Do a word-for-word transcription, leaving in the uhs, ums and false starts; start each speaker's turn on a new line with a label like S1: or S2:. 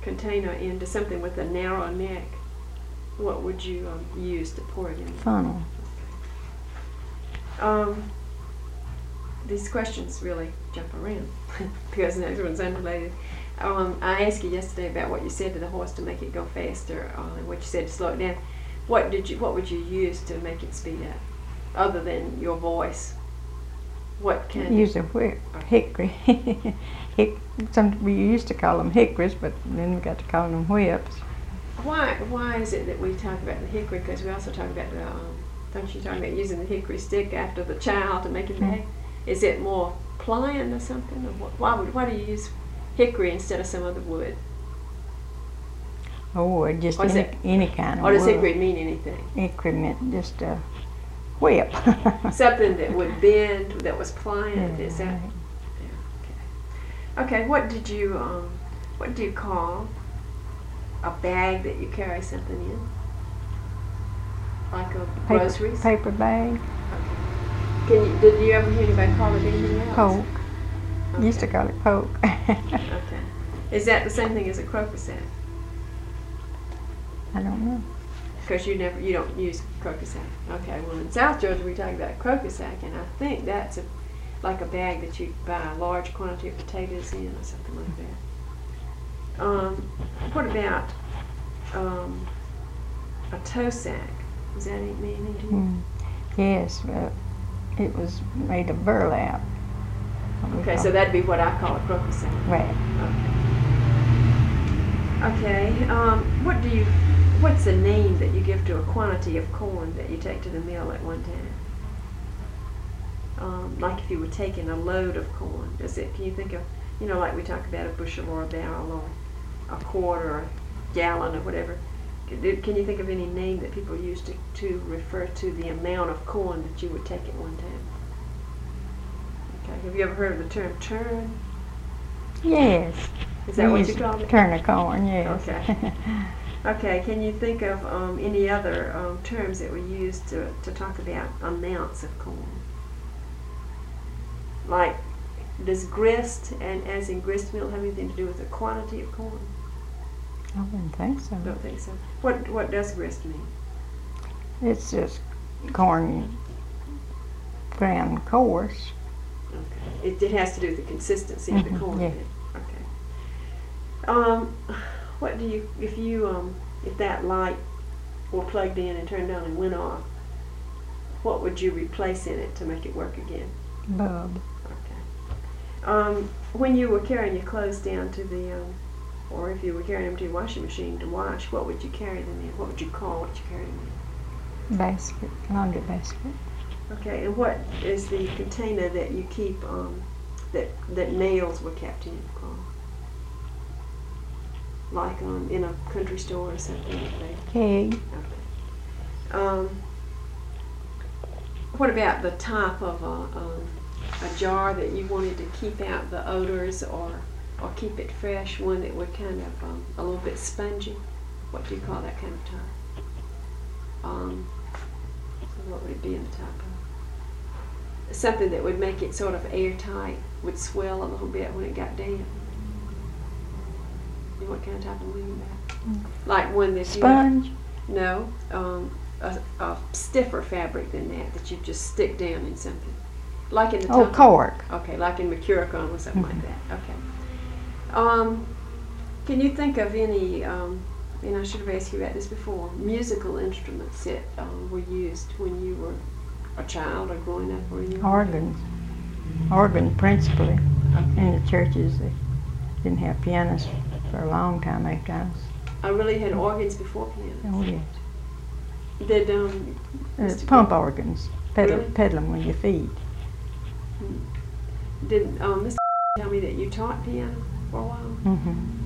S1: container into something with a narrow neck, what would you um, use to pour it in?
S2: Funnel.
S1: Um, these questions really jump around because the next one's unrelated. Um, I asked you yesterday about what you said to the horse to make it go faster, uh, and what you said to slow it down. What did you? What would you use to make it speed up, other than your voice? What kind?
S2: Use a whip, hickory. Hick, some we used to call them hickories, but then we got to call them whips.
S1: Why? Why is it that we talk about the hickory? Because we also talk about the. Um, don't you talk about using the hickory stick after the child to make it bag? Mm-hmm. Is it more pliant or something? Or what, why would? Why do you use hickory instead of some other wood?
S2: Oh, just any, it, any kind of
S1: wood. Or does
S2: wood.
S1: Hickory mean anything?
S2: Hickory meant just a whip.
S1: Something that would bend, that was pliant. Yeah, is that?
S2: Right.
S1: Yeah, okay. Okay. What did you um? What do you call a bag that you carry something in? Like a
S2: paper,
S1: groceries?
S2: Paper bag.
S1: Okay. Can you, did you ever hear anybody call it anything else?
S2: Poke.
S1: Okay.
S2: Used to call it poke.
S1: Okay. Is that the same thing as a croquet sack?
S2: I don't know.
S1: Because you never, you don't use croquet sack. Okay. Well, in South Georgia we talk about croquet sack, and I think that's a like a bag that you buy a large quantity of potatoes in, or something like that. Um, what about um, a toe sack? Does that mean anything to you?
S2: Mm. Yes, uh, it was made of burlap.
S1: Okay, so that'd be what I call a croquet sack.
S2: Right.
S1: Okay. Okay. Um, what do you? What's the name that you give to a quantity of corn that you take to the mill at one time? Um, like if you were taking a load of corn, does it? Can you think of? You know, like we talk about a bushel or a barrel or a quart or a gallon or whatever. Can you think of any name that people use to, to refer to the amount of corn that you would take at one time? Okay. Have you ever heard of the term turn?
S2: Yes.
S1: Is that
S2: we
S1: what you call it?
S2: Turn of corn, yes.
S1: Okay. Okay. Can you think of um, any other um, terms that were used to, to talk about amounts of corn? Like, does grist, and as in grist mill, have anything to do with the quantity of corn?
S2: I wouldn't think so.
S1: Don't think so. What What does grist mean?
S2: It's just corn ground coarse.
S1: Okay. It, it has to do with the consistency of
S2: Mm-hmm,
S1: the corn.
S2: yeah.
S1: Okay. Um, what do you if you um if that light were plugged in and turned on and went off, what would you replace in it to make it work again?
S2: Bulb.
S1: Okay. Um, when you were carrying your clothes down to the um, or if you were carrying them to your washing machine to wash, what would you carry them in? What would you call what you carried them in?
S2: Basket, laundry basket.
S1: Okay, and what is the container that you keep, um, that that nails were kept in called? Like um, in a country store or something like that?
S2: Keg.
S1: Okay. Um, what about the top of a, um, a jar that you wanted to keep out the odors or or keep it fresh, one that would kind of um, a little bit spongy? What do you call that kind of top? Um, what would it be in the top of? Something that would make it sort of airtight, would swell a little bit when it got damp. You know what kind of top I'm mean about? Mm. Like one that
S2: sponge?
S1: You have, no, um, a, a stiffer fabric than that that you just stick down in something. Like in the top.
S2: Oh, cork.
S1: Of, okay, like in Mercurochrome or something
S2: Mm-hmm.
S1: like that. Okay. Um, can you think of any, um, and I should have asked you about this before, musical instruments that um, were used when you were a child or growing up? Or you
S2: Organs. Organ principally.
S1: Okay.
S2: In the churches, they didn't have pianos for a long time after I was.
S1: I really had organs before pianos.
S2: Oh, yes.
S1: Did, um...
S2: Uh, pump organs. Pedal,
S1: Really?
S2: pedal them with your feet.
S1: Did um, Mister tell me that you taught piano for a while?
S2: Mm-hmm.